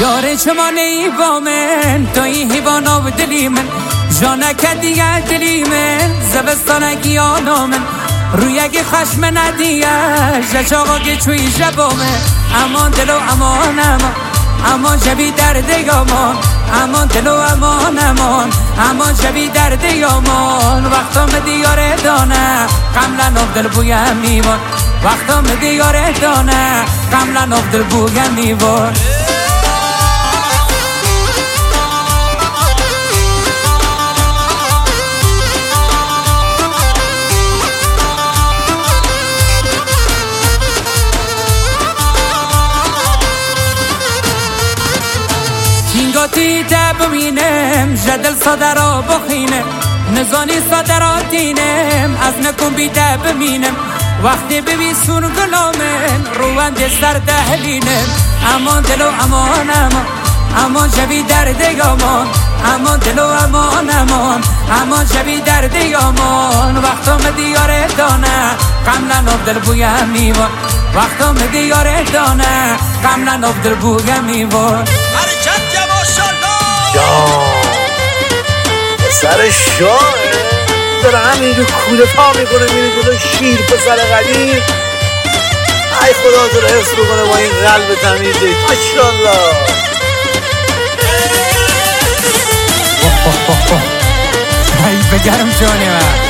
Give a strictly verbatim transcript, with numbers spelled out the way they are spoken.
داره چما نیبا من تو این حیوانا و دلی من جانکه دیگه دلی من زبستانگی آنا من روی اگه خشم ندیه جچاقا که چوی جبا من امان دلو امان امان امان جبی درد یامان امان دلو امان امان امان جبی درد یامان وقتا دیاره دانه قملا نو دل بویم میوان وقتا دیاره دانه قملا نو دل بویم میوان اینگاتی تبمینم جدل صدرا بخینم نزانی صدراتینم از نکن بی تبمینم وقتی ببی سون گلامن روان دستر دهلینم امان دلو امان امان امان جبی درد یامان امان دلو امان امان امان جبی درد یامان وقتا دیاره دانه قملا نو دل بویم میوان وقتا دیاره دانه قملا نو دل بویم میوان پسر شاه داره همینجور کوله پا میکنه میره جلو شیر پسر قدیم ای خدا تو رو حفظ بکنه با این قلب تمیزه ماشاءالله ای بگرم جانه من